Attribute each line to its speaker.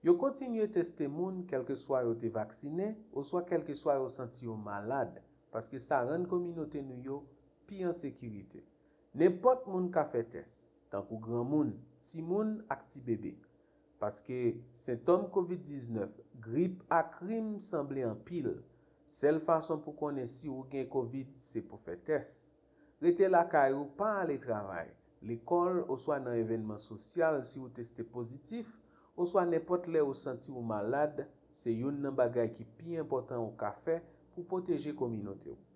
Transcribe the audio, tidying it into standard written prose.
Speaker 1: Yo continue tester moun quel que soit yo te vacciné ou soit quel que soit yo senti yo malade parce que ça rend communauté nou yo pi en sécurité. N'importe moun ka fait test, tant kou grand moun, ti moun ak ti bébé. Parce que symptômes COVID-19, grippe ak rime semble en pile. Seule façon pour connaître si ou gen COVID, c'est pour faire test. Rete la kay ou pas aller travail, l'école ou soit dans événement social si ou testé positif, ou soit n'importe là ou senti ou malade, c'est yon nan bagay qui pi important ou ka fait pour protéger communauté ou.